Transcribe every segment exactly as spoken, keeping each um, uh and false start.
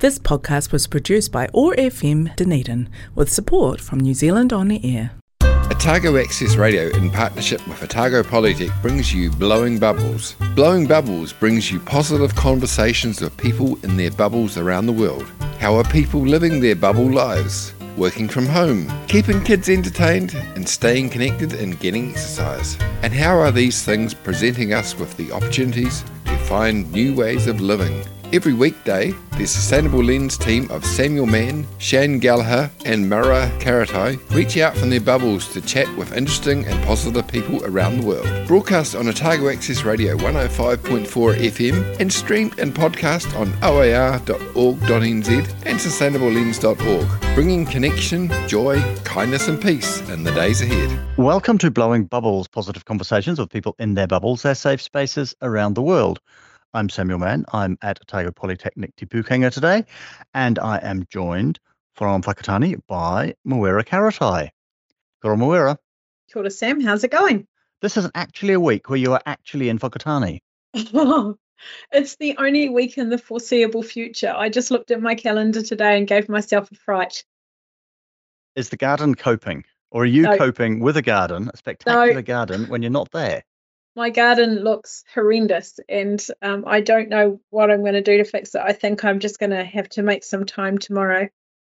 This podcast was produced by O A R F M Dunedin with support from New Zealand On Air. Otago Access Radio, in partnership with Otago Polytech, brings you Blowing Bubbles. Blowing Bubbles brings you positive conversations with people in their bubbles around the world. How are people living their bubble lives? Working from home, keeping kids entertained, and staying connected and getting exercise. And how are these things presenting us with the opportunities to find new ways of living? Every weekday, the Sustainable Lens team of Samuel Mann, Shane Gallagher and Mara Karatai reach out from their bubbles to chat with interesting and positive people around the world. Broadcast on Otago Access Radio one oh five point four F M and streamed and podcast on o a r dot org dot n z and sustainable lens dot org, bringing connection, joy, kindness and peace in the days ahead. Welcome to Blowing Bubbles, positive conversations with people in their bubbles, their safe spaces around the world. I'm Samuel Mann. I'm at Otago Polytechnic Te Pūkenga today, and I am joined from Whakatane by Mawera Karatai. Kia ora, Mawera. Kia ora, Sam. How's it going? This isn't actually a week where you are actually in Whakatane. Oh, it's the only week in the foreseeable future. I just looked at my calendar today and gave myself a fright. Is the garden coping? Or are you No. coping with a garden, a spectacular No. garden, when you're not there? My garden looks horrendous, and um, I don't know what I'm going to do to fix it. I think I'm just going to have to make some time tomorrow.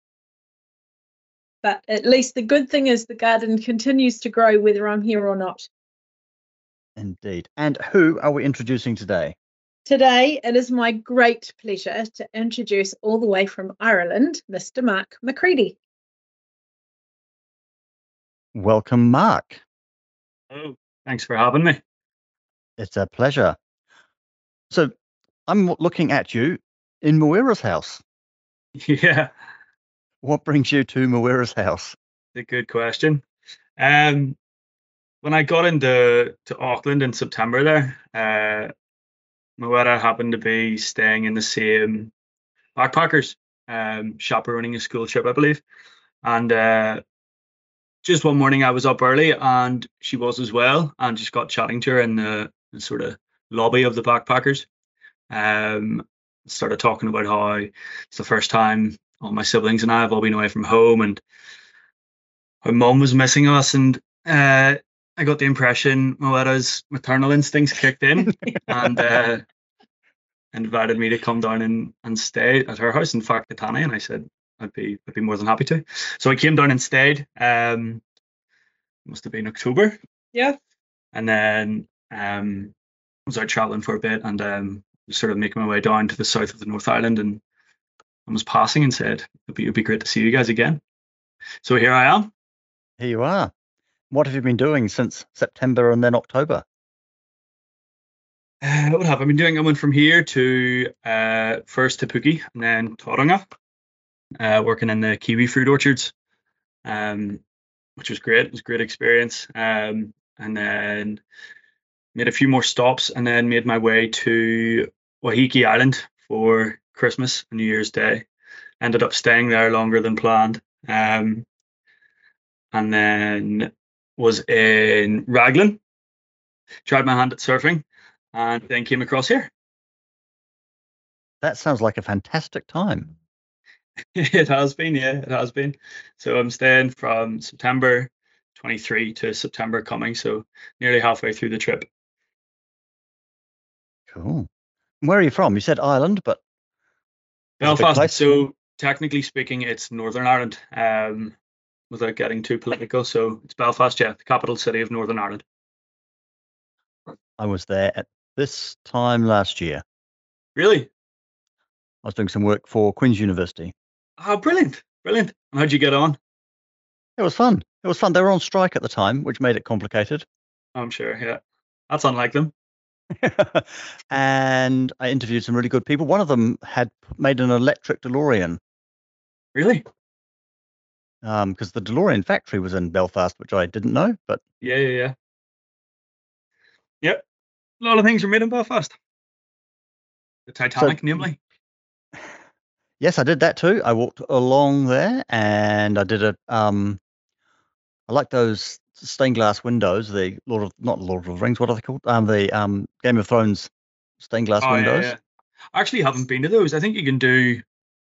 But at least the good thing is the garden continues to grow whether I'm here or not. Indeed. And who are we introducing today? Today, it is my great pleasure to introduce all the way from Ireland, Mister Mark McCready. Welcome, Mark. Oh, thanks for having me. It's a pleasure. So I'm looking at you in Mawera's house. Yeah, What brings you to Mawera's house? a good question. Um, when I got into to Auckland in September there, uh, Mawera happened to be staying in the same backpackers, um, chaperoning a school trip, I believe. And uh, just one morning I was up early and she was as well, and just got chatting to her in the, the sort of lobby of the backpackers. Um, started talking about how it's the first time all my siblings and I have all been away from home, and her mum was missing us, and uh, I got the impression Mawera's maternal instincts kicked in and uh, invited me to come down and, and stay at her house in Whakatane, and I said I'd be I'd be more than happy to. So I came down and stayed. Um, must have been October, Yeah. and then um, was out travelling for a bit, and um, was sort of making my way down to the south of the North Island, and I was passing and said it'd be, it'd be great to see you guys again. So here I am. Here you are. What have you been doing since September and then October? Uh, what have I been doing? I went from here to uh, first to Puki and then Tauranga, uh, working in the kiwi fruit orchards, um, which was great. It was a great experience. Um, and then made a few more stops, and then made my way to Wahiki Island for Christmas and New Year's Day. Ended up staying there longer than planned. Um, and then was in Raglan, tried my hand at surfing, and then came across here. That sounds like a fantastic time. It has been, yeah, it has been. So I'm staying from September twenty-three to September coming, so nearly halfway through the trip. Cool. Where are you from? You said Ireland, but it's a big Belfast. place. So technically speaking, it's Northern Ireland, um, without getting too political. So it's Belfast, yeah, the capital city of Northern Ireland. I was there at this time last year. Really? I was doing some work for Queen's University. Oh, brilliant, brilliant. And how'd you get on? It was fun. It was fun. They were on strike at the time, which made it complicated. I'm sure, yeah. That's unlike them. And I interviewed some really good people. One of them had made an electric DeLorean, Really? um, because the DeLorean factory was in Belfast, which I didn't know. But Yeah, yeah, yeah. Yep. A lot of things were made in Belfast. The Titanic, namely. yes, I did that too. I walked along there, and I did a um, I like those stained glass windows. The Lord of not Lord of the Rings. What are they called? Um, the um Game of Thrones stained glass Oh, yeah, windows. yeah. I actually haven't been to those. I think you can do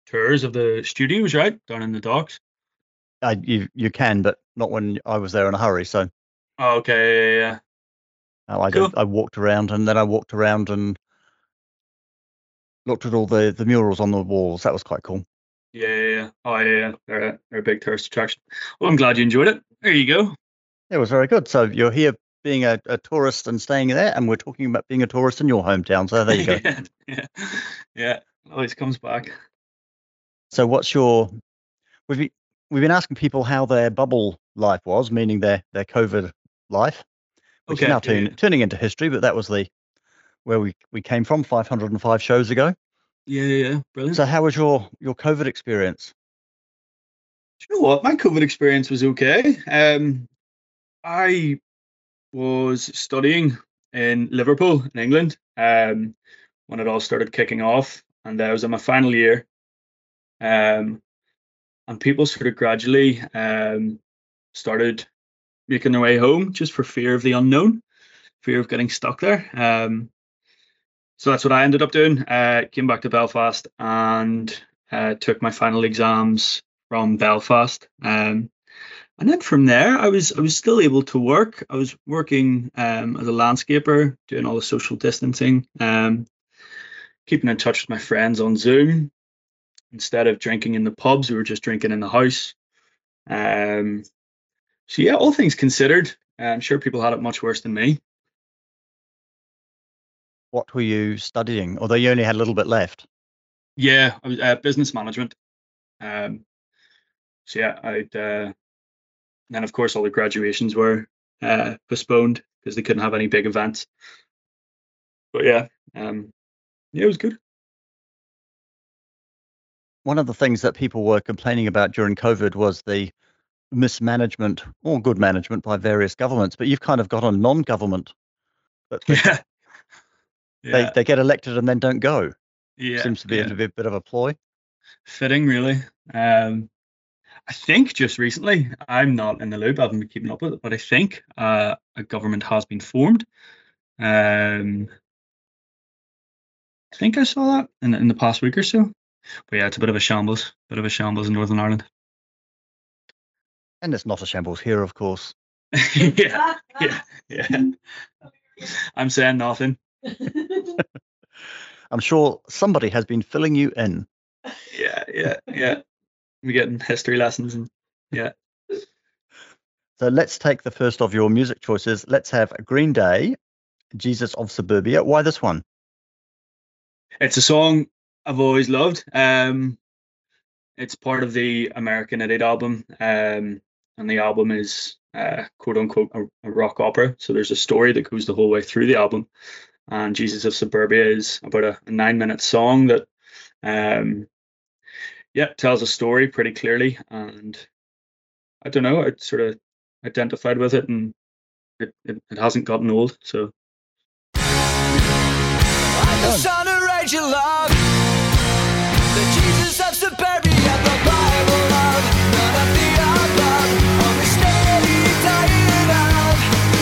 tours of the studios, right, down in the docks. Uh, you you can, but not when I was there in a hurry. So Oh, okay, yeah, yeah. uh, I Cool. did, I walked around, and then I walked around and looked at all the the murals on the walls. That was quite cool. Yeah, yeah, yeah. Oh, yeah, yeah. They're a, they're a big tourist attraction. Well, I'm glad you enjoyed it. There you go. It was very good. So you're here being a, a tourist and staying there, and we're talking about being a tourist in your hometown. So there you go. yeah, yeah, yeah. Always comes back. So what's your we've been, we've been asking people how their bubble life was, meaning their their COVID life, which Okay, is now yeah, turn, yeah. turning into history. But that was the where we we came from five hundred five shows ago. Yeah, yeah, yeah. Brilliant. So how was your your COVID experience? Do you know what? My COVID experience was okay. Um, I was studying in Liverpool, in England, um, when it all started kicking off, and I was in my final year. Um, and people sort of gradually um, started making their way home just for fear of the unknown, fear of getting stuck there. Um, so that's what I ended up doing. Uh, came back to Belfast and uh, took my final exams from Belfast. Um, and then from there, I was I was still able to work. I was working um, as a landscaper, doing all the social distancing, um, keeping in touch with my friends on Zoom. Instead of drinking in the pubs, we were just drinking in the house. Um, so yeah, all things considered, I'm sure people had it much worse than me. What were you studying? Although you only had a little bit left. Yeah, I was uh, business management. Um, so yeah, I'd uh, then of course all the graduations were uh, postponed because they couldn't have any big events. But yeah, um, yeah, it was good. One of the things that people were complaining about during COVID was the mismanagement or good management by various governments. But you've kind of got a non-government. But they, Yeah, they, yeah, they get elected and then don't go. yeah. Seems to be yeah. a bit, bit of a ploy. Fitting, really. Um, I think just recently, I'm not in the loop, I haven't been keeping up with it, but I think uh, a government has been formed. Um, I think I saw that in, in the past week or so. But yeah, it's a bit of a shambles, bit of a shambles in Northern Ireland. And it's not a shambles here, of course. yeah, yeah, yeah. I'm saying nothing. I'm sure somebody has been filling you in. Yeah, yeah, yeah. We're getting history lessons and yeah. So let's take the first of your music choices. Let's have Green Day, Jesus of Suburbia. Why this one? It's a song I've always loved. Um, it's part of the American Idiot album, um, and the album is uh, quote unquote a, a rock opera. So there's a story that goes the whole way through the album. And Jesus of Suburbia is about a, a nine minute song that, um, yeah, tells a story pretty clearly. And I don't know, I sort of identified with it, and it, it, it hasn't gotten old. So. I'm the son of Rachel Love, the Jesus of Suburbia, the Bible love, none of the above, only steady tired of.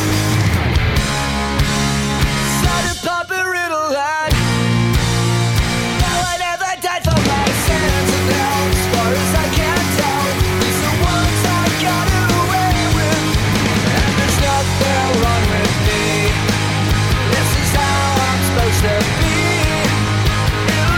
Started popping riddle lad. Now I never died for my sins, and now, as far as I can tell, these are ones I got away with, and there's nothing wrong with me. This is how I'm supposed to be.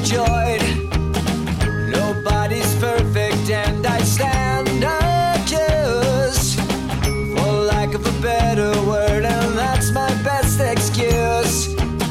overjoyed. Nobody's perfect, and I stand accused, for lack of a better word, and that's my best excuse.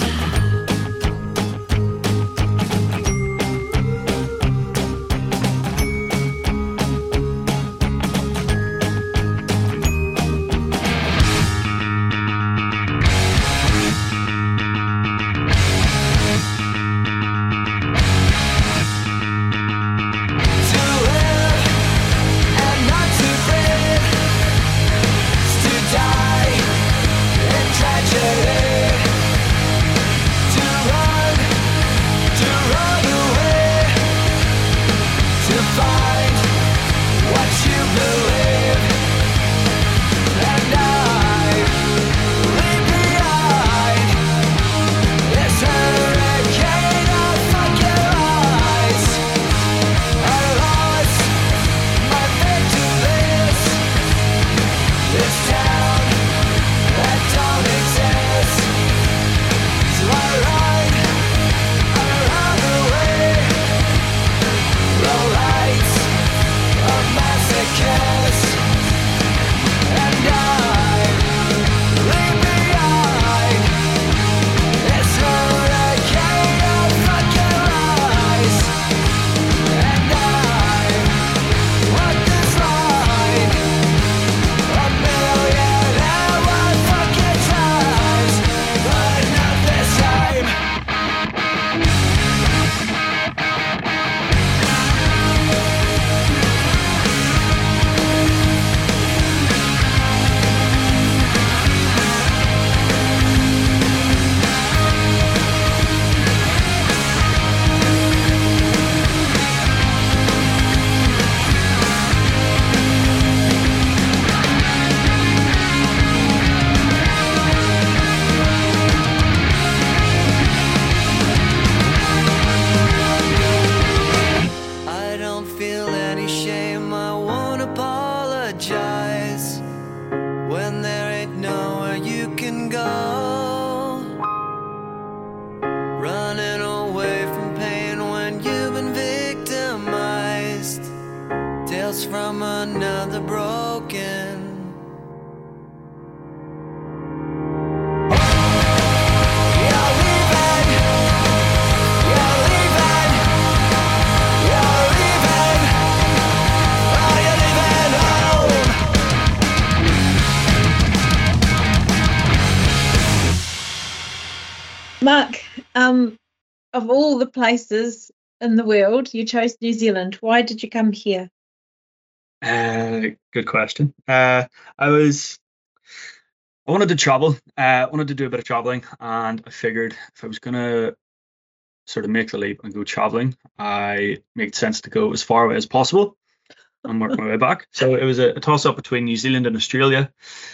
From another broken. You're leaving. You're leaving. You're leaving. Oh, you're leaving home. Mark, um, of all the places in the world, you chose New Zealand. Why did you come here? Uh, good question. Uh, I was, I wanted to travel. Uh, I wanted to do a bit of traveling, and I figured if I was gonna sort of make the leap and go traveling, I made sense to go as far away as possible and work my way back. So it was a, a toss up between New Zealand and Australia.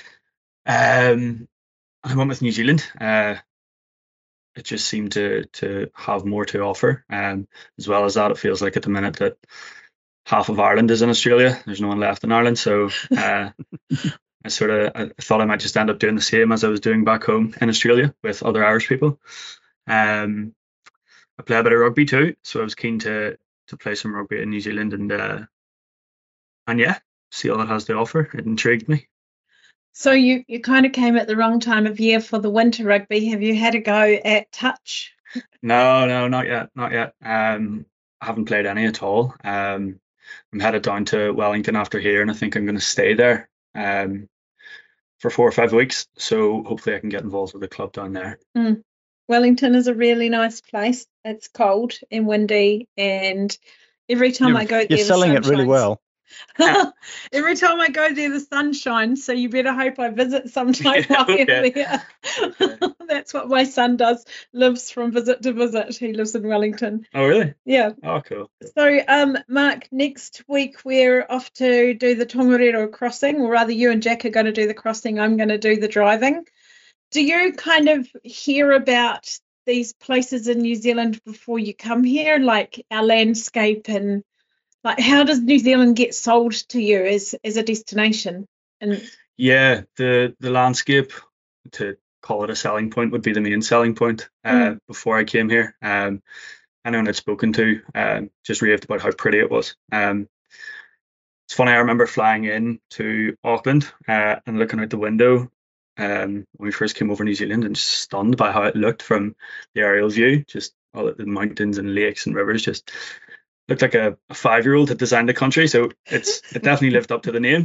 Um, I went with New Zealand. Uh, it just seemed to to have more to offer. Um, as well as that, it feels like at the minute that half of Ireland is in Australia. There's no one left in Ireland, so uh, I sort of I thought I might just end up doing the same as I was doing back home in Australia with other Irish people. Um, I play a bit of rugby too, so I was keen to to play some rugby in New Zealand and uh, and yeah, see all it has to offer. It intrigued me. So you, you kind of came at the wrong time of year for the winter rugby. Have you had a go at touch? No, no, not yet, not yet. Um, I haven't played any at all. Um, I'm headed down to Wellington after here, and I think I'm going to stay there um, for four or five weeks. So hopefully I can get involved with the club down there. Mm. Wellington is a really nice place. It's cold and windy, and every time You're, I go there, you're the selling sun it really shines. well. Every time I go there, the sun shines. So you better hope I visit sometime Yeah, while you're okay. there. That's what my son does. Lives from visit to visit. He lives in Wellington. Oh, really? Yeah. Oh, cool. So, um, Mark, next week we're off to do the Tongariro crossing, or rather, you and Jack are going to do the crossing. I'm going to do the driving. Do you kind of hear about these places in New Zealand before you come here, like our landscape, and like how does New Zealand get sold to you as as a destination? And Yeah, the the landscape, to call it a selling point, would be the main selling point. Uh, Mm. before I came here, um, anyone I'd spoken to um, just raved about how pretty it was. Um, it's funny, I remember flying in to Auckland uh, and looking out the window um, when we first came over New Zealand and just stunned by how it looked from the aerial view. Just all the mountains and lakes and rivers just looked like a, a five-year-old had designed the country. So it's it definitely lived up to the name.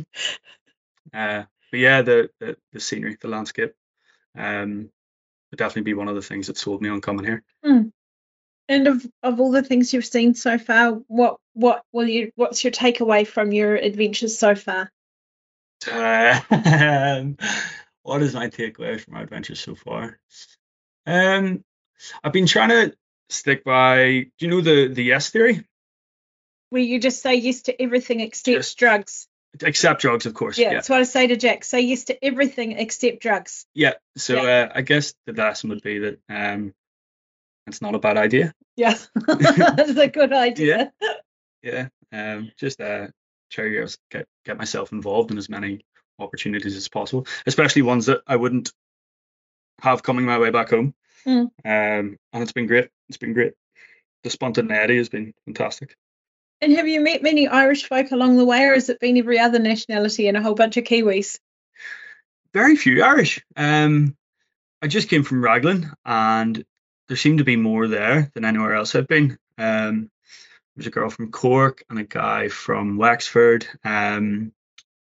Uh, but yeah, the, the the scenery, the landscape, um, would definitely be one of the things that sold me on coming here. Mm. And of, of all the things you've seen so far, what what will you what's your takeaway from your adventures so far? Uh, um, what is my takeaway from my adventures so far? Um, I've been trying to stick by. Do you know the the yes theory? Where you just say yes to everything except Just- drugs. Except drugs, of course. Yeah, Yeah. that's what I say to Jack. Say yes to everything except drugs. Yeah. So Yeah. Uh, I guess the lesson would be that um, it's not a bad idea. Yeah, that's a good idea. Yeah. Um, just uh, try to get get myself involved in as many opportunities as possible, especially ones that I wouldn't have coming my way back home. Mm. Um, and it's been great. It's been great. The spontaneity has been fantastic. And have you met many Irish folk along the way, or has it been every other nationality and a whole bunch of Kiwis? Very few Irish. Um, I just came from Raglan, and there seemed to be more there than anywhere else I've been. Um, there's a girl from Cork and a guy from Wexford, um,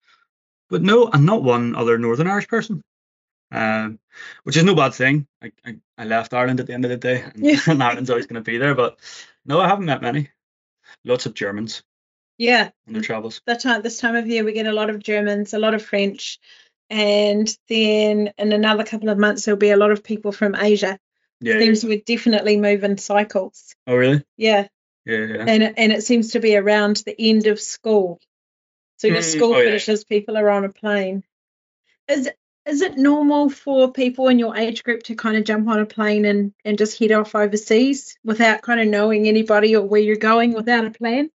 but no, and not one other Northern Irish person. Um, which is no bad thing. I, I, I left Ireland at the end of the day, and, Yeah. and Ireland's always going to be there. But no, I haven't met many. Lots of Germans Yeah, on their travels. that time this time of year we get a lot of Germans, a lot of French, and then in another couple of months there'll be a lot of people from Asia. Yeah. Seems we definitely move in cycles. Oh, really? Yeah, Yeah. yeah. and it, and it seems to be around the end of school. So your Mm, school oh, yeah. finishes, people are on a plane. Is is it normal for people in your age group to kind of jump on a plane and, and just head off overseas without kind of knowing anybody or where you're going, without a plan?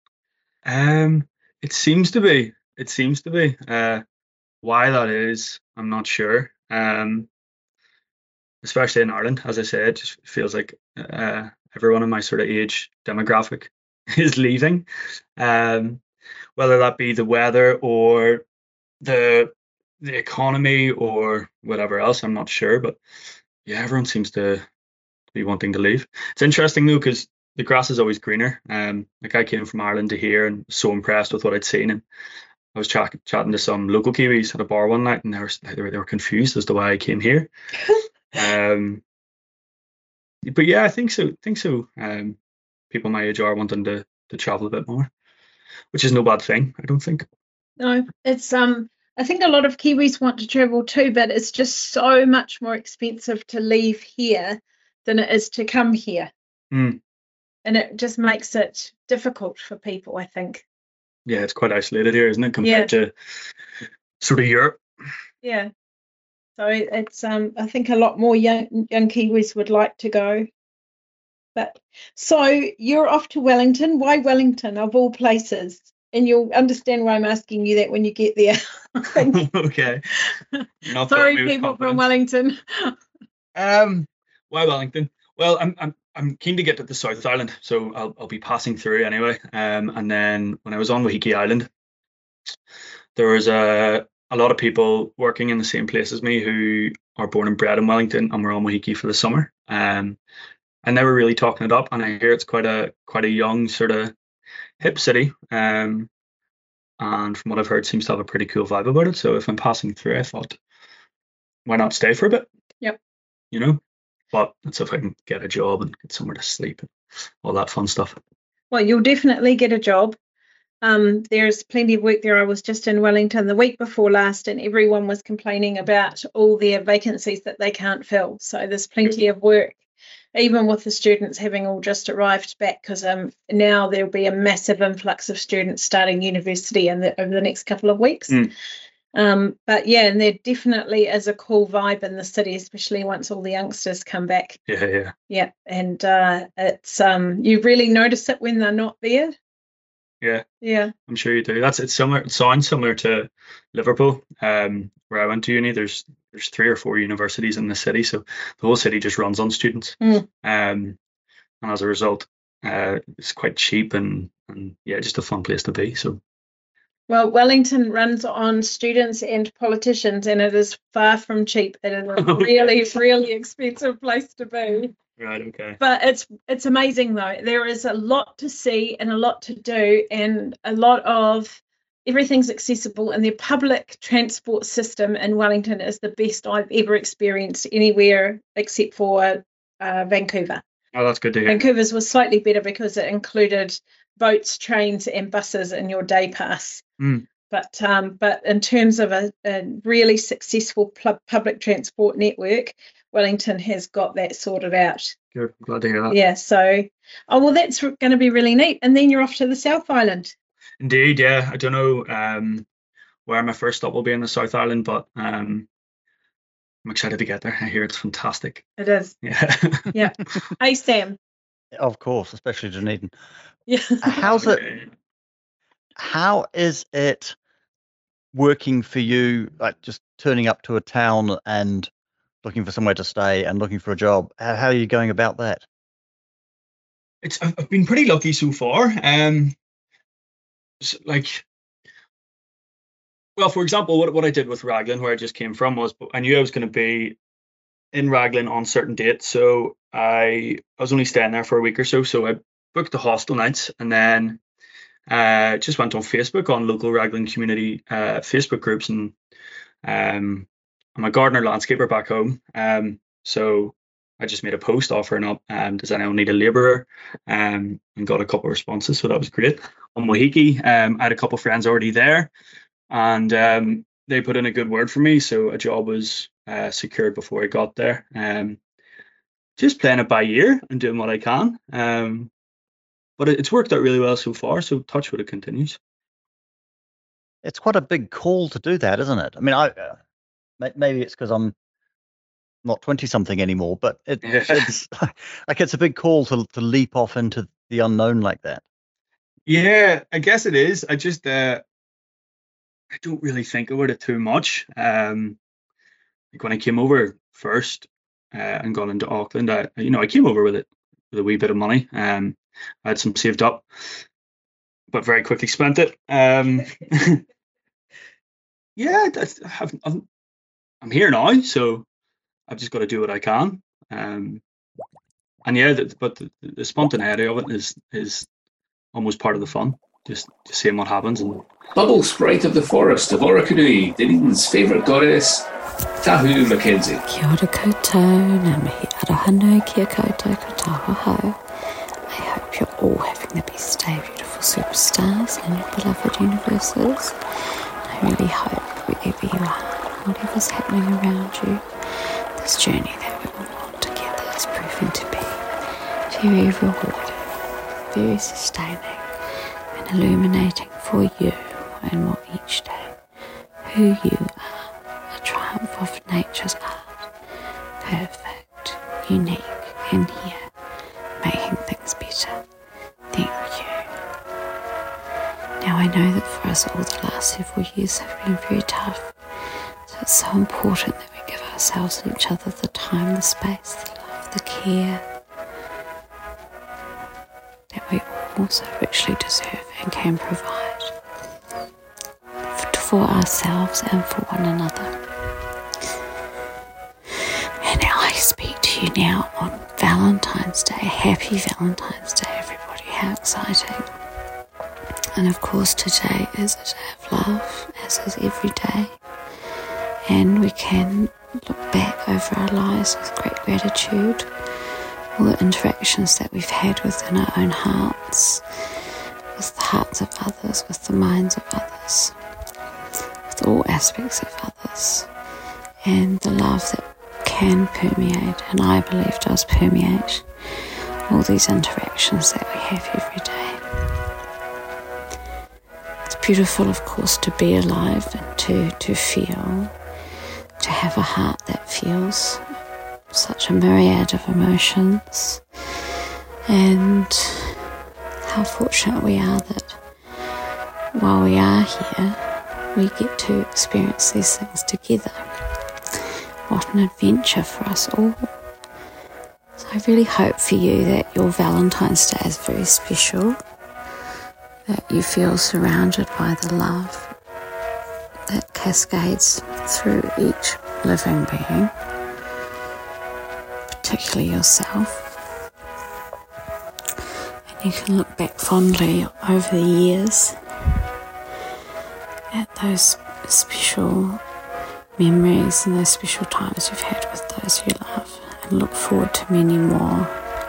Um, it seems to be. It seems to be. Uh, why that is, I'm not sure. Um, especially in Ireland, as I said, it just feels like uh, everyone in my sort of age demographic is leaving. Um, whether that be the weather or the the economy or whatever else, I'm not sure. But yeah, everyone seems to be wanting to leave. It's interesting though, because the grass is always greener. Um, like I came from Ireland to here and was so impressed with what I'd seen, and I was chat- chatting to some local Kiwis at a bar one night, and they were they were, they were confused as to why I came here. um, but yeah, I think so. think so. Um, people my age are wanting to to travel a bit more, which is no bad thing, I don't think. No, it's um. I think a lot of Kiwis want to travel too, but it's just so much more expensive to leave here than it is to come here. Mm. And it just makes it difficult for people, I think. Yeah, it's quite isolated here, isn't it, compared to sort of Europe? Yeah. So it's um I think a lot more young young Kiwis would like to go. But so you're off to Wellington. Why Wellington of all places? And you'll understand why I'm asking you that when you get there. I think. Okay. Not Sorry, that we people with from confidence. Wellington. Um, why Wellington? Well, I'm I'm I'm keen to get to the South Island, so I'll I'll be passing through anyway. Um, and then when I was on Wahiki Island, there was a a lot of people working in the same place as me who are born and bred in Wellington and were on Wahiki for the summer. Um, and they were really talking it up, and I hear it's quite a quite a young sort of hip city. Um, and from what I've heard, seems to have a pretty cool vibe about it. So if I'm passing through, I thought, why not stay for a bit? Yep. You know, but that's if I can get a job and get somewhere to sleep and all that fun stuff. Well, you'll definitely get a job. Um, there's plenty of work there. I was just in Wellington the week before last, and everyone was complaining about all their vacancies that they can't fill. So there's plenty of work, even with the students having all just arrived back, because um, now there'll be a massive influx of students starting university in the, over the next couple of weeks. Mm. Um, but yeah, and there definitely is a cool vibe in the city, especially once all the youngsters come back. Yeah, yeah. Yeah, and uh, it's um, you really notice it when they're not there. Yeah, Yeah. I'm sure you do. That's it's similar. It sounds similar to Liverpool, um, where I went to uni. There's there's three or four universities in the city, so the whole city just runs on students. Mm. Um, and as a result, Uh, it's quite cheap and, and yeah, just a fun place to be. So Well, Wellington runs on students and politicians, and it is far from cheap. It is a Okay. really, really expensive place to be. right, okay. But it's it's amazing though. There is a lot to see and a lot to do, and a lot of everything's accessible. And the public transport system in Wellington is the best I've ever experienced anywhere except for uh, Vancouver. Oh, that's good to hear. Vancouver's was slightly better because it included boats, trains, and buses in your day pass. Mm. But um, but in terms of a, a really successful pu- public transport network, Wellington has got that sorted out. Good. I'm glad to hear that. Yeah. So, oh well, that's going to be really neat. And then you're off to the South Island. Indeed, yeah. I don't know um, where my first stop will be in the South Island, but um, I'm excited to get there. I hear it's fantastic. It is. Yeah. Yeah. Hey, Sam. Of course, especially Dunedin. Yeah. How's it? How is it working for you? Like just turning up to a town and looking for somewhere to stay and looking for a job. How, how are you going about that? It's I've I've been pretty lucky so far. Um, s- like, well, for example, what what I did with Raglan, where I just came from, was I knew I was going to be in Raglan on certain dates, so I I was only staying there for a week or so. So I booked the hostel nights, and then uh, just went on Facebook on local Raglan community uh, Facebook groups, and um, I'm a gardener landscaper back home. Um, so I just made a post offering up, um, does anyone need a labourer? Um, and got a couple of responses, so that was great. On Mohiki, um, I had a couple of friends already there, and um, they put in a good word for me, so a job was uh, secured before I got there. Um, just playing it by ear and doing what I can. Um, but it, it's worked out really well so far, so touch wood it continues. It's quite a big call to do that, isn't it? I mean, I uh, may- maybe it's because I'm not twenty something anymore, but it, Yeah. it's like it's a big call to to leap off into the unknown like that. Yeah, I guess it is. I just uh, I don't really think about it too much. Um, like when I came over first uh, and got into Auckland, I you know I came over with it with a wee bit of money. Um, I had some saved up, but very quickly spent it. Um, yeah, that's, I've, I'm I'm here now, so I've just got to do what I can. Um, and yeah, the, but the, the spontaneity of it is is almost part of the fun. Just just seeing what happens. And Bubble sprite of the forest of Orokonui, Dunedin's favourite goddess, Tahu Mackenzie. Kia ora koutou, ngā mihi arohanu kia koutou katoa hau. I hope you're all having the best day, beautiful superstars in your beloved universes. I really hope wherever you are, whatever's happening around you, this journey that we're all on together is proving to be very rewarding, very sustaining and illuminating for you and more each day. Who you are, a triumph of nature's art, perfect, unique and here, making things better. Thank you. Now I know that for us all the last several years have been very tough, so it's so important that we give ourselves and each other the time, the space, the love, the care that we all so richly deserve and can provide for ourselves and for one another. And I speak to you now on Valentine's Day. Happy Valentine's Day, everybody. How exciting. And of course today is a day of love, as is every day. And we can look back over our lives with great gratitude. All the interactions that we've had within our own hearts, with the hearts of others, with the minds of others, with all aspects of others. And the love that can permeate, and I believe does permeate, all these interactions that we have every day. It's beautiful, of course, to be alive and to, to feel, to have a heart that feels such a myriad of emotions. And how fortunate we are that while we are here, we get to experience these things together. What an adventure for us all. So I really hope for you that your Valentine's Day is very special, that you feel surrounded by the love that cascades through each living being, particularly yourself. And you can look back fondly over the years at those special memories and those special times you've had with those you love, and look forward to many more.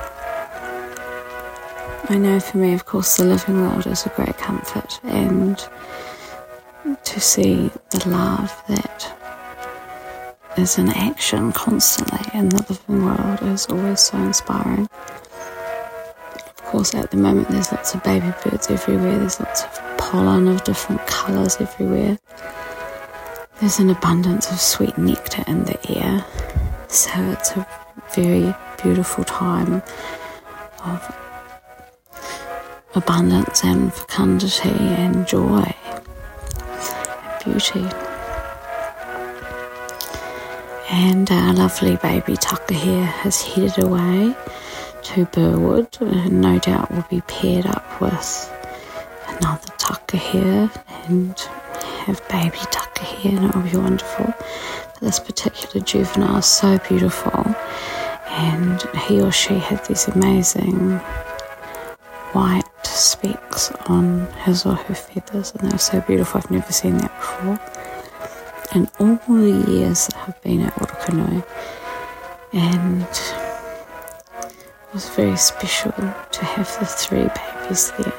I know for me, of course, the living world is a great comfort, and to see the love that is in action constantly in the living world is always so inspiring. Of course, at the moment there's lots of baby birds everywhere, there's lots of pollen of different colours everywhere. There's an abundance of sweet nectar in the air, so it's a very beautiful time of abundance and fecundity and joy and beauty. And our lovely baby Takahea has headed away to Burwood, and no doubt will be paired up with another Takahea and have baby Takahea, and it will be wonderful. But this particular juvenile is so beautiful, and he or she had these amazing white specks on his or her feathers, and they were so beautiful. I've never seen that before. In all the years that I've been at Orokonui, and it was very special to have the three babies there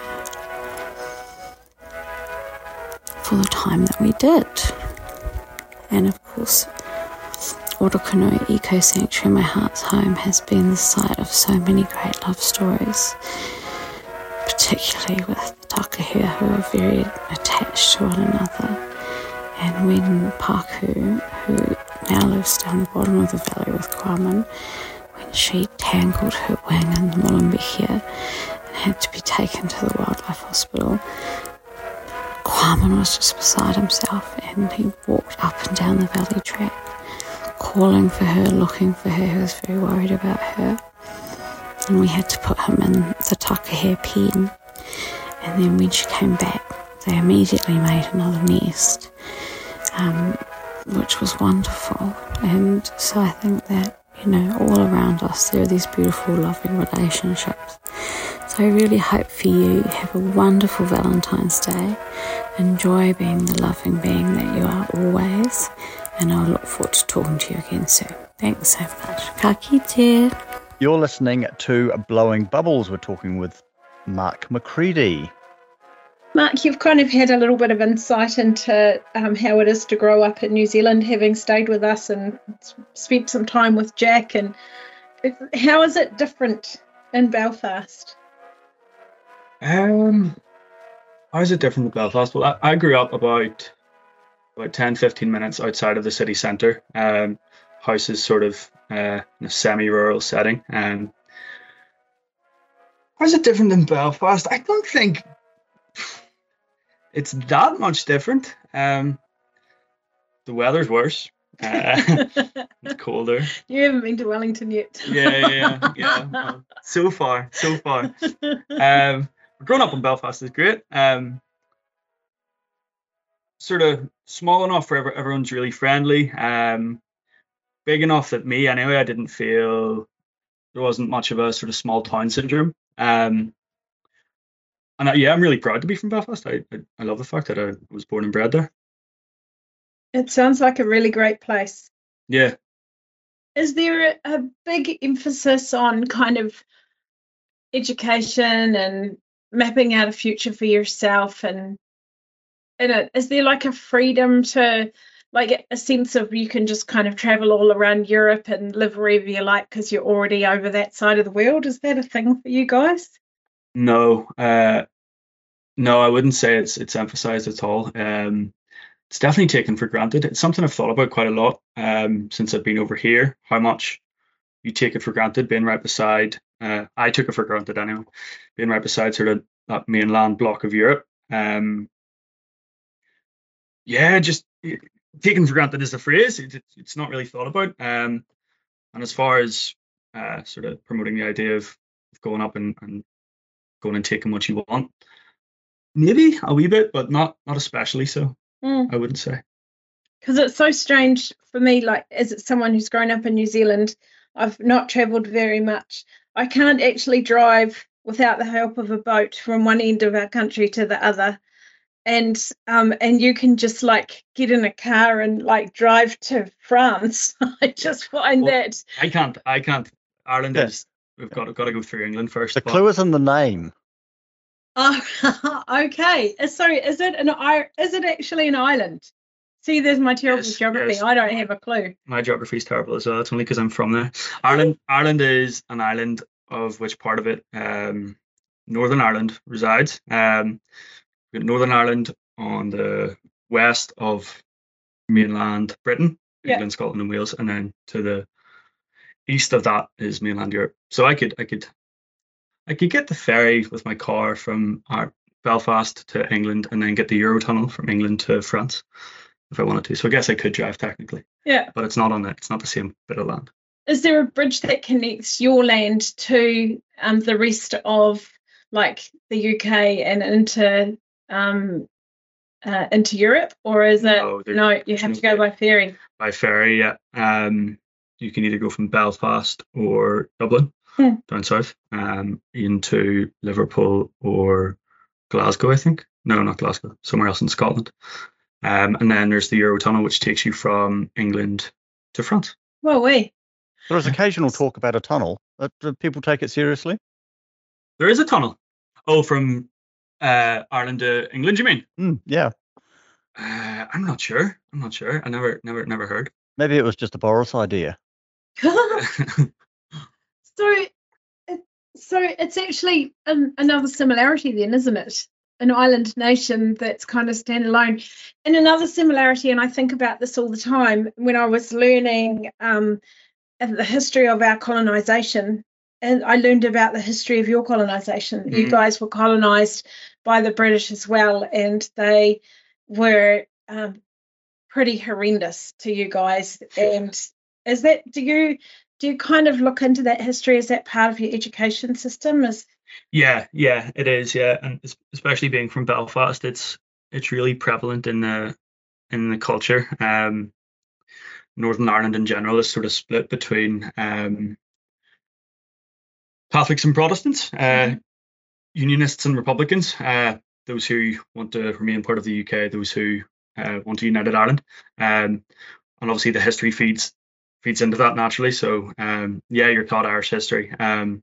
for the time that we did. And of course, Orokonui Eco Sanctuary, my heart's home, has been the site of so many great love stories, particularly with the Takahea, who are very attached to one another. And when Paku, who now lives down the bottom of the valley with Kwamon, when she tangled her wing in the Molenbeek and had to be taken to the wildlife hospital, Kwamon was just beside himself, and he walked up and down the valley track, calling for her, looking for her. He was very worried about her. And we had to put him in the Takahea pen. And then when she came back, they immediately made another nest, um, which was wonderful. And so I think that, you know, all around us there are these beautiful, loving relationships. So I really hope for you, have a wonderful Valentine's Day. Enjoy being the loving being that you are always. And I'll look forward to talking to you again soon. Thanks so much. Ka kite. You're listening to Blowing Bubbles. We're talking with Mark McCready. Mark, you've kind of had a little bit of insight into um, how it is to grow up in New Zealand, having stayed with us and spent some time with Jack. And how is it different in Belfast? Um, how is it different in Belfast? Well, I, I grew up about about ten, fifteen minutes outside of the city centre. Um, houses sort of uh, in a semi-rural setting. Um, how is it different in Belfast? I don't think it's that much different. Um, the weather's worse. Uh, it's colder. You haven't been to Wellington yet. yeah, yeah, yeah. Well, so far, so far. Um, growing up in Belfast is great. Um, sort of small enough for every, everyone's really friendly. Um, big enough that me, anyway, I didn't feel there wasn't much of a sort of small town syndrome. Um, and I, yeah, I'm really proud to be from Belfast. I, I I love the fact that I was born and bred there. It sounds like a really great place. Yeah. Is there a, a big emphasis on kind of education and mapping out a future for yourself? And, and it, is there like a freedom to, like a sense of you can just kind of travel all around Europe and live wherever you like because you're already over that side of the world? Is that a thing for you guys? No, uh, no, I wouldn't say it's it's emphasized at all. Um, it's definitely taken for granted. It's something I've thought about quite a lot um, since I've been over here, how much you take it for granted being right beside, uh, I took it for granted anyway, being right beside sort of that mainland block of Europe. Um, yeah, just taken for granted is the phrase. It, it, it's not really thought about. Um, and as far as uh, sort of promoting the idea of going up and, and going and taking what you want. Maybe a wee bit, but not not especially so. Mm. I wouldn't say. Because it's so strange for me, like, as it's someone who's grown up in New Zealand, I've not travelled very much. I can't actually drive without the help of a boat from one end of our country to the other. And um and you can just like get in a car and like drive to France. I just find Well, that I can't. I can't. Ireland Yeah. is. We've got to got to go through England first. The but- clue is in the name. oh okay. Uh, Sorry, is it an I is it actually an island? See, there's my terrible Yes, geography. yes. I don't have a clue. My geography is terrible as well. It's only because I'm from there. Ireland. Ireland is an island of which part of it, um, Northern Ireland resides. Um, we've got Northern Ireland on the west of mainland Britain, Yeah. England, Scotland, and Wales, and then to the east of that is mainland Europe. So I could, I could, I could get the ferry with my car from our Belfast to England, and then get the Eurotunnel from England to France if I wanted to. So I guess I could drive technically, Yeah. but it's not on it. It's not the same bit of land. Is there a bridge that connects your land to um the rest of like the U K and into um uh, into Europe, or is it No, there- no? You there's have no to go by ferry. By ferry, yeah. Um, you can either go from Belfast or Dublin Hmm. down south, um, into Liverpool or Glasgow, I think. No, not Glasgow, somewhere else in Scotland. Um, and then there's the Eurotunnel, which takes you from England to France. Well, we. There is occasional talk about a tunnel. Uh, Do people take it seriously? There is a tunnel. Oh, from uh, Ireland to England, you mean? Mm, yeah. Uh, I'm not sure. I'm not sure. I never, never, never heard. Maybe it was just a Boris idea. So, it, so it's actually an, another similarity then, isn't it? An island nation that's kind of standalone. And another similarity, and I think about this all the time when I was learning um, the history of our colonisation, and I learned about the history of your colonisation. You Mhm. guys were colonised by the British as well, and they were um, pretty horrendous to you guys. And is that, do you do you kind of look into that history? Is that part of your education system? Is Yeah, yeah, it is. Yeah, and es- especially being from Belfast, it's it's really prevalent in the in the culture. Um, Northern Ireland in general is sort of split between um, Catholics and Protestants, uh, Mhm. Unionists and Republicans. Uh, those who want to remain part of the U K, those who uh, want a united Ireland, um, and obviously the history feeds feeds into that naturally. So um, yeah, you're taught Irish history. Um,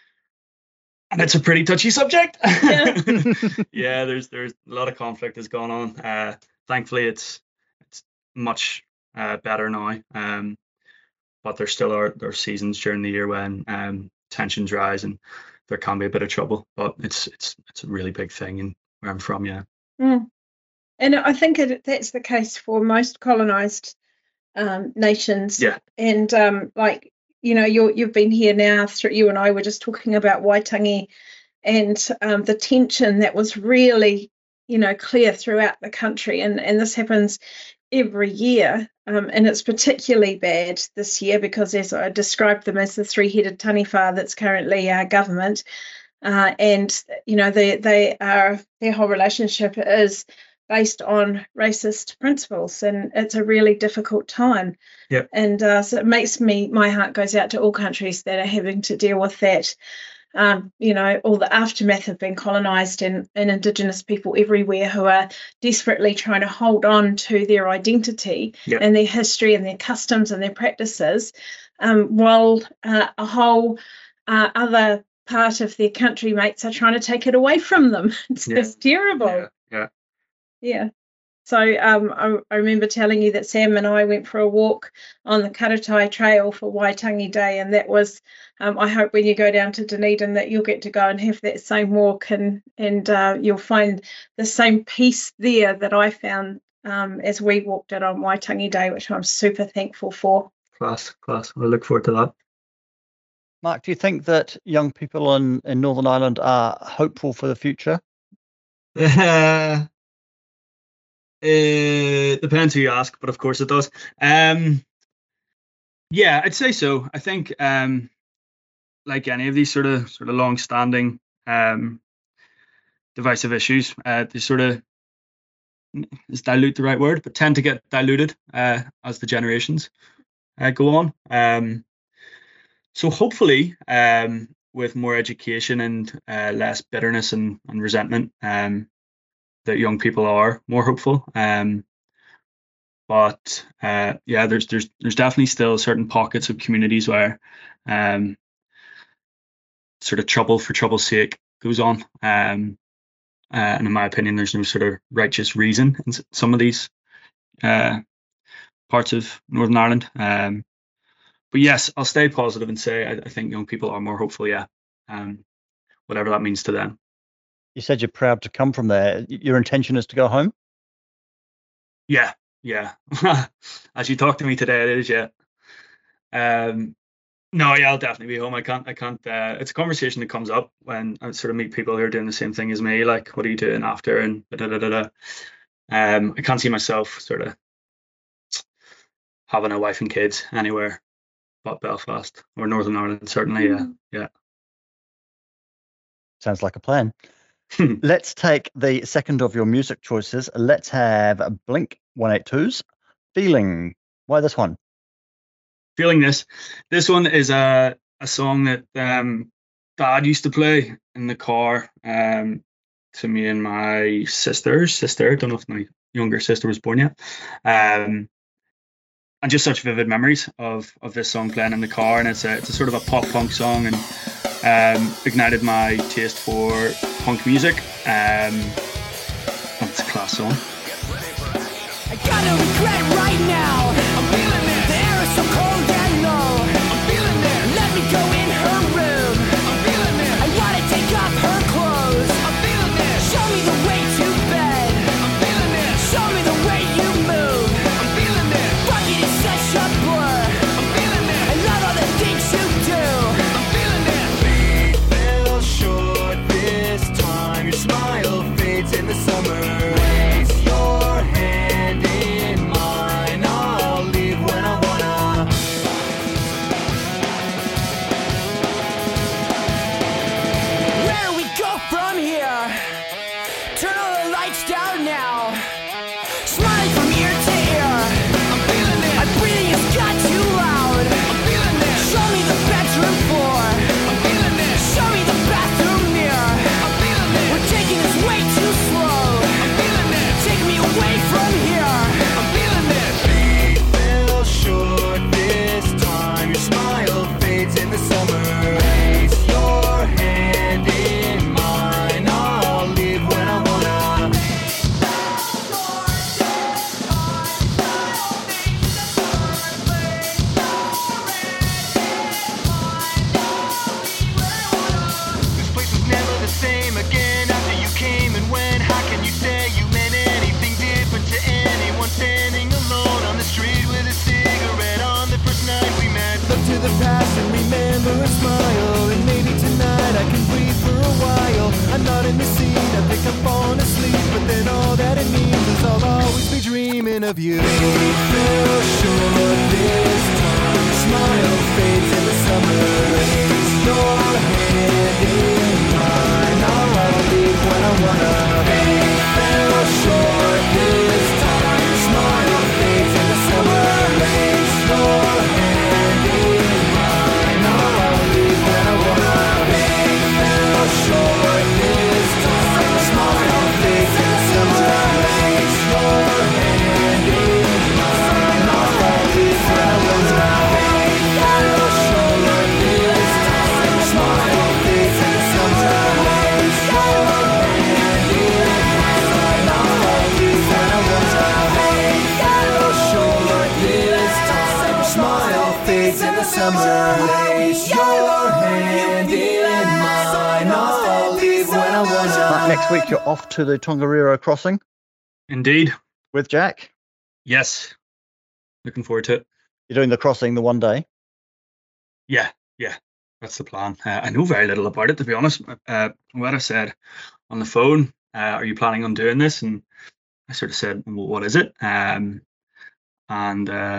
and it's a pretty touchy subject. Yeah. Yeah, there's there's a lot of conflict has gone on. Uh, thankfully, it's it's much uh, better now. Um, but there still are there are seasons during the year when um, tensions rise and there can be a bit of trouble. But it's it's it's a really big thing in where I'm from. Yeah. Mm. And I think it, that's the case for most colonised um, nations. Yeah. And um, like, you know, you you've been here now. Through, you and I were just talking about Waitangi and um, the tension that was really, you know, clear throughout the country. And and this happens every year. Um, and it's particularly bad this year because, as I described them as the three-headed taniwha that's currently our government. Uh, and, you know, they, they are, their whole relationship is based on racist principles, and it's a really difficult time. Yep. And uh, so it makes me, my heart goes out to all countries that are having to deal with that. Um, you know, all the aftermath of being colonised, and, and Indigenous people everywhere who are desperately trying to hold on to their identity Yep. and their history and their customs and their practices, um, while uh, a whole uh, other part of their country mates are trying to take it away from them. It's, Yeah. it's terrible. Yeah. Yeah. Yeah. So um, I, I remember telling you that Sam and I went for a walk on the Karatai Trail for Waitangi Day, and that was, um, I hope when you go down to Dunedin that you'll get to go and have that same walk, and and uh, you'll find the same peace there that I found um, as we walked it on Waitangi Day, which I'm super thankful for. Class, class. I look forward to that. Mark, do you think that young people in, in Northern Ireland are hopeful for the future? Uh, it depends who you ask, but of course it does. Um, yeah, I'd say so. I think um, like any of these sort of sort of long-standing um, divisive issues, uh, they sort of, is dilute the right word, but tend to get diluted uh, as the generations uh, go on. Um, so hopefully, um, with more education and uh, less bitterness and, and resentment, um, that young people are more hopeful. Um, but uh, yeah, there's there's there's definitely still certain pockets of communities where um, sort of trouble for trouble's sake goes on. Um, uh, and in my opinion, there's no sort of righteous reason in s- some of these uh, parts of Northern Ireland. Um, but yes, I'll stay positive and say I, I think young people are more hopeful. Yeah, um, whatever that means to them. You said you're proud to come from there. Y- Your intention is to go home? Yeah, yeah. As you talk to me today, it is, yeah. Um, no, yeah, I'll definitely be home. I can't, I can't. Uh, it's a conversation that comes up when I sort of meet people who are doing the same thing as me. Like, what are you doing after? And da da da da. Um, I can't see myself sort of having a wife and kids anywhere but Belfast or Northern Ireland. Certainly, yeah, yeah. Sounds like a plan. Let's take the second of your music choices. Let's have Blink one eighty-two's Feeling. Why this one? Feeling this. This one is a a song that um, Dad used to play in the car um, to me and my sister's sister. I don't know if my younger sister was born yet. Um, and just such vivid memories of of this song playing in the car, and it's a it's a sort of a pop punk song, and um, ignited my taste for punk music. Um, and it's a class song. I got no regret right now. I'm feeling it. The air is so cold and low. I'm feeling it. Let me go in her room. I'm feeling it. I wanna take off her clothes. I'm feeling it. Show me the way to bed. I'm feeling it. Show me the way you move. I'm feeling it. Fuck it is such a blur. I'm feeling it. I love all the things you do. I'm feeling it. We fell short this time. Your smile fades in the summer. Raise your hand in mine. I'll leave when I wanna. Where do we go from here? Turn all the lights down now. Smiling from ear to ear. I'm feeling it. My breathing has got too loud. I'm feeling it. Show me the bedroom floor. I'm feeling it. Show me the bathroom mirror. I'm feeling it. We're taking this way too slow. I'm feeling it. Take me away from here. I'm feeling it. We fell short this time. Your smile fades in the summer. Raise your hand in mine. I'll leave when I wanna. This place was never the same again after you came and went. How can you say you meant anything different to anyone standing alone on the street with a cigarette on the first night we met? Look to the past and remember and smile, and maybe tonight I can breathe for a while. I'm not in the scene, I think I'm falling asleep, but then all that it means is I'll always be dreaming of you. We fell short this time. Your smile fades in the summer. Raise your hand in mine. I'll leave when I wanna. We fell short this time. Your smile fades in the summer. Raise your hand in mine. I'll leave when I wanna. We fell short this time. Your smile fades in the summer. Raise your hand in mine. I'll leave when I wanna. We fell short this time. Your smile fades in the summer. Raise your hand in mine. I'll leave when I wanna. We fell short this time. Your smile fades in the summer. Raise your hand in mine. I'll leave when I wanna. Mark, next week you're off to the Tongariro crossing Indeed. with Jack. Yes. Looking forward to it. You're doing the crossing the one day. Yeah, yeah, that's the plan. Uh, I know very little about it, to be honest. Uh, what I said on the phone, uh, are you planning on doing this? And I sort of said, well, what is it? Um, and uh,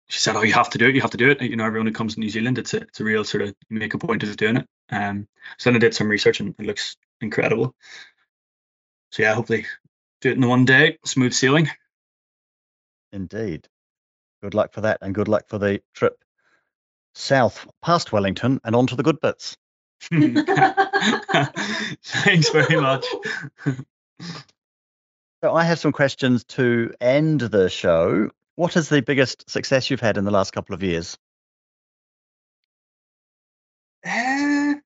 she said, "Oh, you have to do it. You have to do it." You know, everyone who comes to New Zealand, it's a it's a real sort of, you make a point of doing it. Um, so then I did some research, and it looks incredible. So yeah, hopefully do it in one day, smooth sailing. Indeed. Good luck for that, and good luck for the trip south past Wellington and on to the good bits. Thanks very much. So I have some questions to end the show. What is the biggest success you've had in the last couple of years? Uh,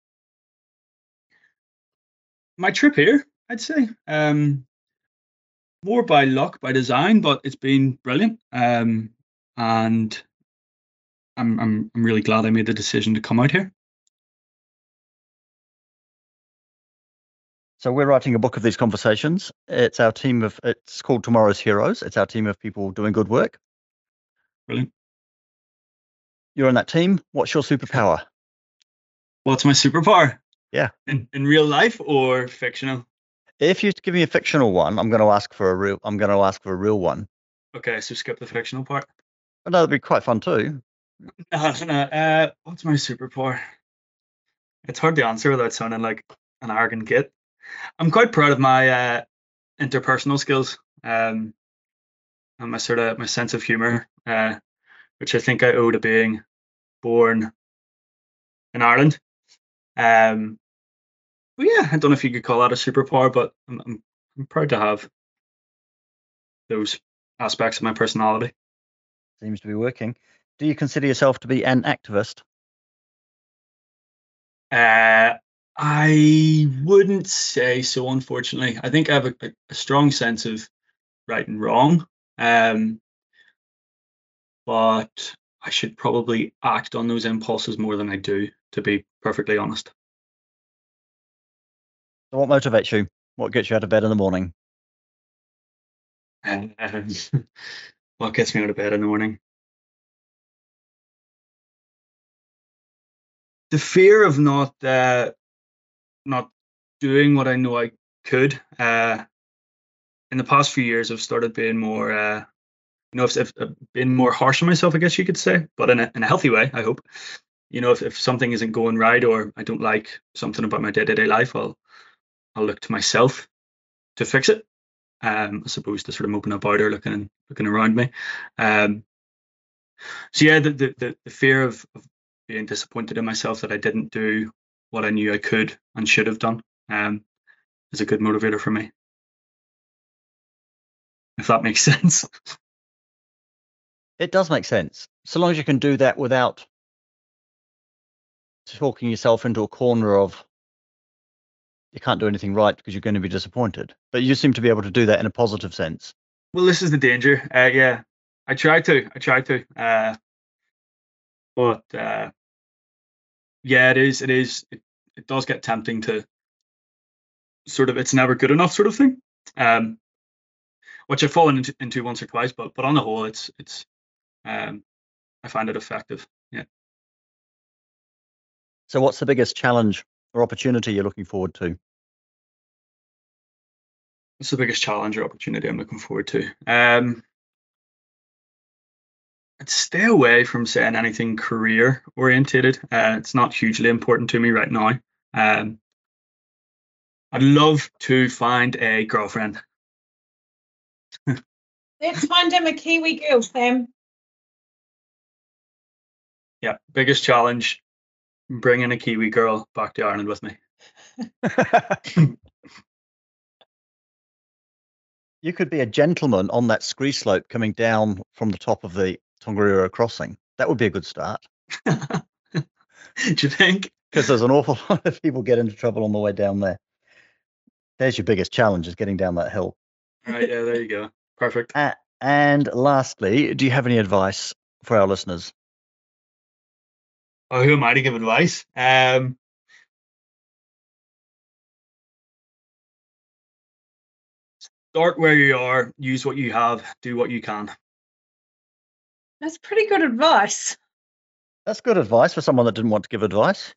my trip here, I'd say. Um, more by luck, by design, but it's been brilliant. Um, and I'm I'm I'm really glad I made the decision to come out here. So we're writing a book of these conversations. It's our team of, it's called Tomorrow's Heroes. It's our team of people doing good work. Brilliant. You're on that team. What's your superpower? What's my superpower? Yeah. In in real life or fictional? If you give me a fictional one, I'm going to ask for a real. I'm going to ask for a real one. Okay, so skip the fictional part. But that'd be quite fun too. No, no. Uh, what's my superpower? It's hard to answer without sounding like an arrogant git. I'm quite proud of my uh, interpersonal skills, um, and my sort of my sense of humor, uh, which I think I owe to being born in Ireland. Um, but yeah, I don't know if you could call that a superpower, but I'm, I'm, I'm proud to have those aspects of my personality. Seems to be working. Do you consider yourself to be an activist? Uh, I wouldn't say so, unfortunately. I think I have a, a strong sense of right and wrong, um, but I should probably act on those impulses more than I do, to be perfectly honest. So what motivates you? What gets you out of bed in the morning? Um, what gets me out of bed in the morning? The fear of not uh, not doing what I know I could. Uh, in the past few years, I've started being more, uh, you know, I've, I've been more harsh on myself, I guess you could say, but in a, in a healthy way, I hope. You know, if, if something isn't going right or I don't like something about my day-to-day life, I'll I'll look to myself to fix it, um, as opposed to sort of moping about or looking looking around me. Um, so yeah, the the, the, the fear of, of being disappointed in myself that I didn't do what I knew I could and should have done, um, is a good motivator for me. If that makes sense. It does make sense. So long as you can do that without talking yourself into a corner of you can't do anything right because you're going to be disappointed. But you seem to be able to do that in a positive sense. Well, this is the danger. Uh, yeah, I try to. I try to. Uh, but uh, yeah, it is. It is. It, it does get tempting to sort of, it's never good enough sort of thing, um, which I've fallen into, into once or twice. But but on the whole, it's it's. Um, I find it effective. Yeah. So what's the biggest challenge or opportunity you're looking forward to? What's the biggest challenge or opportunity I'm looking forward to? Um, I'd stay away from saying anything career orientated. Uh, it's not hugely important to me right now. Um, I'd love to find a girlfriend. Let's find him a Kiwi girl, Sam. Yeah, biggest challenge, bringing a Kiwi girl back to Ireland with me. You could be a gentleman on that scree slope coming down from the top of the Tongariro crossing. That would be a good start. Do you think? Because there's an awful lot of people get into trouble on the way down there. There's your biggest challenge, is getting down that hill. Right, yeah, there you go. Perfect. Uh, and lastly, do you have any advice for our listeners? Oh, who am I to give advice? Um, start where you are, use what you have, do what you can. That's pretty good advice. That's good advice for someone that didn't want to give advice.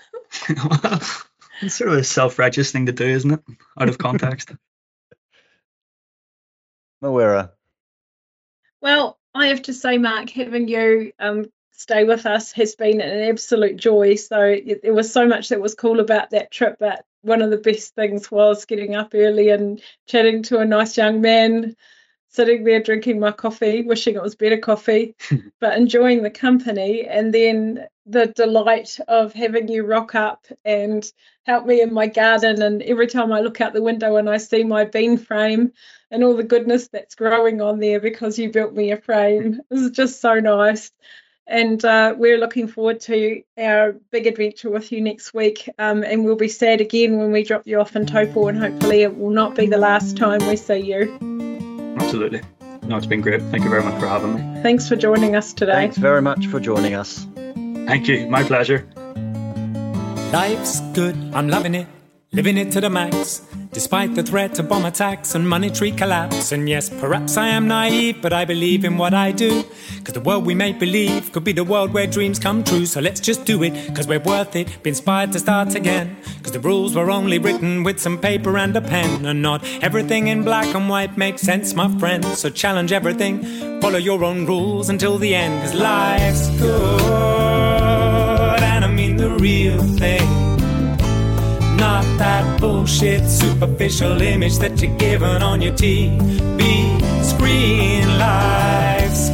It's sort of a self-righteous thing to do, isn't it? Out of context. Mawera. Well, I have to say, Mark, having you um, stay with us has been an absolute joy. So it, there was so much that was cool about that trip, but one of the best things was getting up early and chatting to a nice young man, sitting there drinking my coffee, wishing it was better coffee, but enjoying the company, and then the delight of having you rock up and help me in my garden. And every time I look out the window and I see my bean frame and all the goodness that's growing on there because you built me a frame, this is just so nice. And uh, we're looking forward to our big adventure with you next week. Um, and we'll be sad again when we drop you off in Taupo, and hopefully it will not be the last time we see you. Absolutely. No, it's been great. Thank you very much for having me. Thanks for joining us today. Thanks very much for joining us. Thank you. My pleasure. Life's good, I'm loving it, living it to the max. Despite the threat of bomb attacks and monetary collapse. And yes, perhaps I am naive, but I believe in what I do. Cause the world we make believe could be the world where dreams come true. So let's just do it, cause we're worth it, be inspired to start again. Cause the rules were only written with some paper and a pen. And not everything in black and white makes sense, my friend. So challenge everything, follow your own rules until the end. Cause life's good, and I mean the real thing. Not that bullshit superficial image that you're given on your T V screen. Life's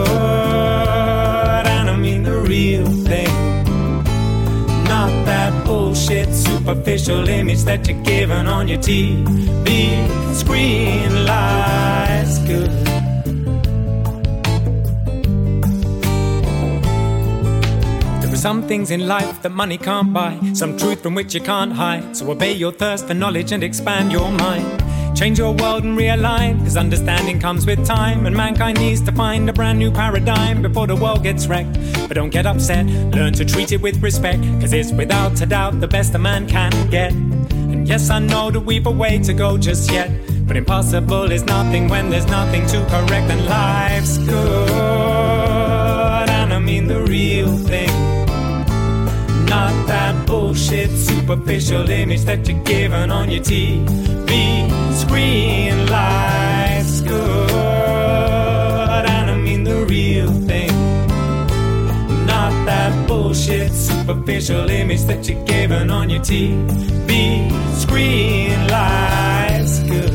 good, and I mean the real thing. Not that bullshit superficial image that you're given on your T V screen. Life's good. Some things in life that money can't buy, some truth from which you can't hide. So obey your thirst for knowledge and expand your mind. Change your world and realign, cause understanding comes with time. And mankind needs to find a brand new paradigm before the world gets wrecked. But don't get upset, learn to treat it with respect, cause it's without a doubt the best a man can get. And yes, I know that we've a way to go just yet, but impossible is nothing when there's nothing to correct. And life's good, and I mean the real thing. Not that bullshit superficial image that you're given on your T V screen. Life's good, and I mean the real thing. Not that bullshit superficial image that you're given on your T V screen. Life's good.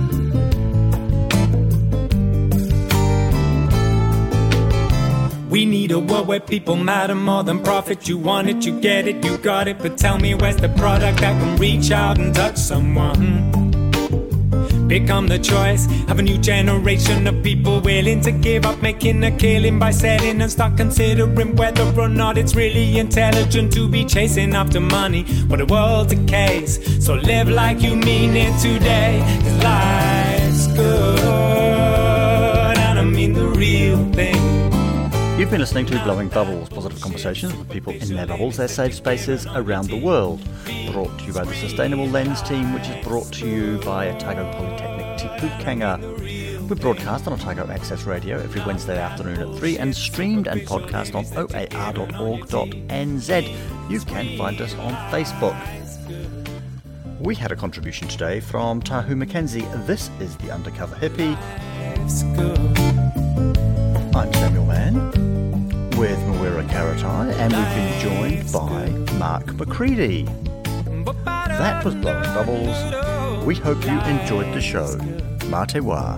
We need a world where people matter more than profit. You want it, you get it, you got it. But tell me, where's the product that can reach out and touch someone? Become the choice of a new generation of people willing to give up making a killing by selling, and start considering whether or not it's really intelligent to be chasing after money while the world decays. So live like you mean it today, cause life's good, and I mean the real thing. You've been listening to Blowing Bubbles, positive conversations with people in their bubbles, their safe spaces around the world. Brought to you by the Sustainable Lens team, which is brought to you by Otago Polytechnic Te Pūkenga. We broadcast on Otago Access Radio every Wednesday afternoon at three and streamed and podcast on o a r dot org dot n z. You can find us on Facebook. We had a contribution today from Tahu Mackenzie. This is The Undercover Hippie. I'm Samuel Mann with Mawera Karatai, and we've been joined by Mark McCready. That was Blowing Bubbles. We hope you enjoyed the show. Mā te wā.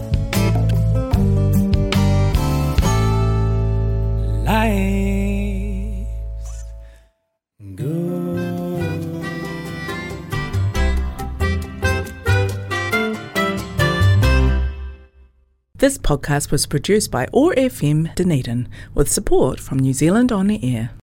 Life's good. This podcast was produced by O A R F M Dunedin with support from New Zealand On the Air.